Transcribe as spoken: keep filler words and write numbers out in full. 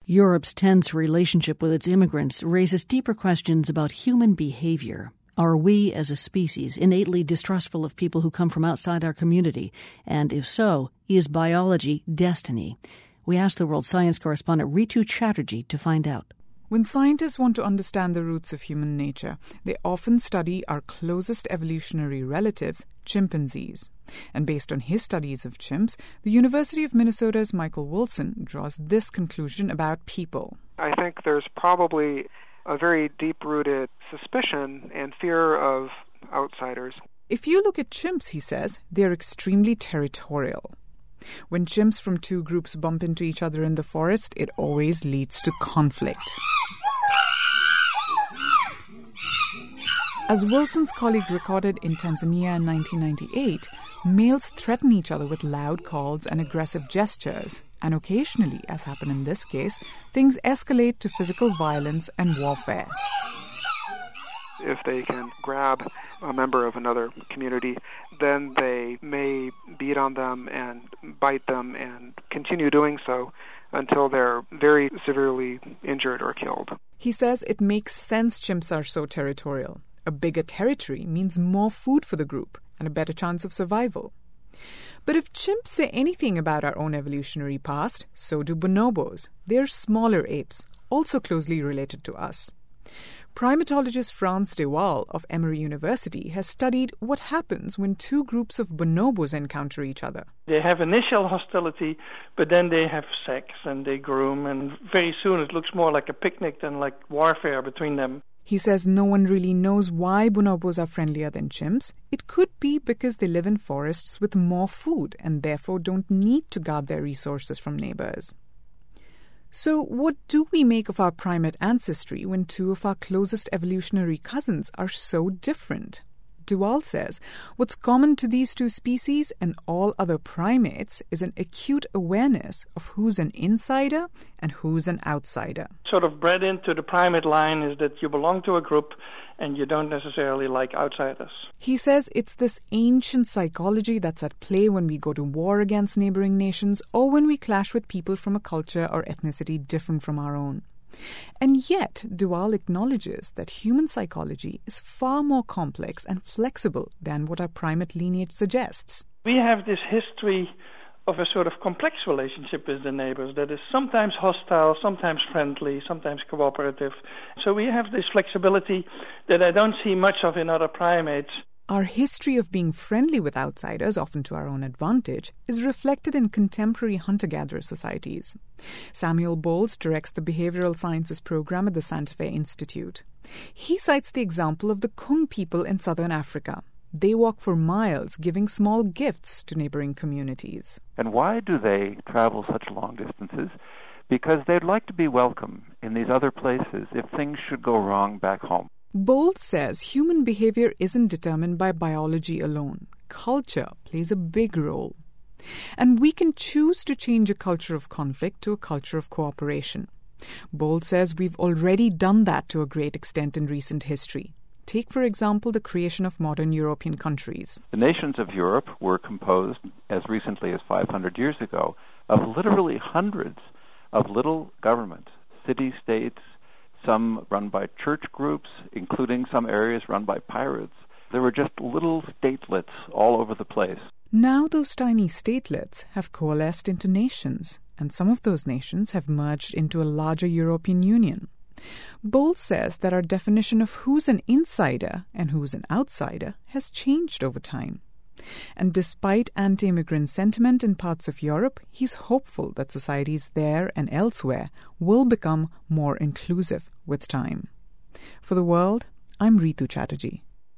Europe's tense relationship with its immigrants raises deeper questions about human behavior. Are we, as a species, innately distrustful of people who come from outside our community? And if so, is biology destiny? We asked the world science correspondent Ritu Chatterjee to find out. When scientists want to understand the roots of human nature, they often study our closest evolutionary relatives, chimpanzees. And based on his studies of chimps, the University of Minnesota's Michael Wilson draws this conclusion about people. I think there's probably a very deep-rooted suspicion and fear of outsiders. If you look at chimps, he says, they're extremely territorial. When chimps from two groups bump into each other in the forest, it always leads to conflict. As Wilson's colleague recorded in Tanzania in nineteen ninety-eight, males threaten each other with loud calls and aggressive gestures. And occasionally, as happened in this case, things escalate to physical violence and warfare. If they can grab a member of another community, then they may beat on them and bite them and continue doing so until they're very severely injured or killed. He says it makes sense chimps are so territorial. A bigger territory means more food for the group and a better chance of survival. But if chimps say anything about our own evolutionary past, so do bonobos. They're smaller apes, also closely related to us. Primatologist Frans de Waal of Emory University has studied what happens when two groups of bonobos encounter each other. They have initial hostility, but then they have sex and they groom, and very soon it looks more like a picnic than like warfare between them. He says no one really knows why bonobos are friendlier than chimps. It could be because they live in forests with more food and therefore don't need to guard their resources from neighbors. So what do we make of our primate ancestry when two of our closest evolutionary cousins are so different? De Waal says what's common to these two species and all other primates is an acute awareness of who's an insider and who's an outsider. Sort of bred into the primate line is that you belong to a group and you don't necessarily like outsiders. He says it's this ancient psychology that's at play when we go to war against neighboring nations or when we clash with people from a culture or ethnicity different from our own. And yet, De Waal acknowledges that human psychology is far more complex and flexible than what our primate lineage suggests. We have this history of a sort of complex relationship with the neighbors that is sometimes hostile, sometimes friendly, sometimes cooperative. So we have this flexibility that I don't see much of in other primates. Our history of being friendly with outsiders, often to our own advantage, is reflected in contemporary hunter-gatherer societies. Samuel Bowles directs the Behavioral Sciences program at the Santa Fe Institute. He cites the example of the Kung people in southern Africa. They walk for miles, giving small gifts to neighboring communities. And why do they travel such long distances? Because they'd like to be welcome in these other places if things should go wrong back home. Bowles says human behavior isn't determined by biology alone. Culture plays a big role. And we can choose to change a culture of conflict to a culture of cooperation. Bowles says we've already done that to a great extent in recent history. Take, for example, the creation of modern European countries. The nations of Europe were composed, as recently as five hundred years ago, of literally hundreds of little governments, city-states, some run by church groups, including some areas run by pirates. There were just little statelets all over the place. Now those tiny statelets have coalesced into nations, and some of those nations have merged into a larger European Union. Bowles says that our definition of who's an insider and who's an outsider has changed over time. And despite anti-immigrant sentiment in parts of Europe, he's hopeful that societies there and elsewhere will become more inclusive with time. For The World, I'm Ritu Chatterjee.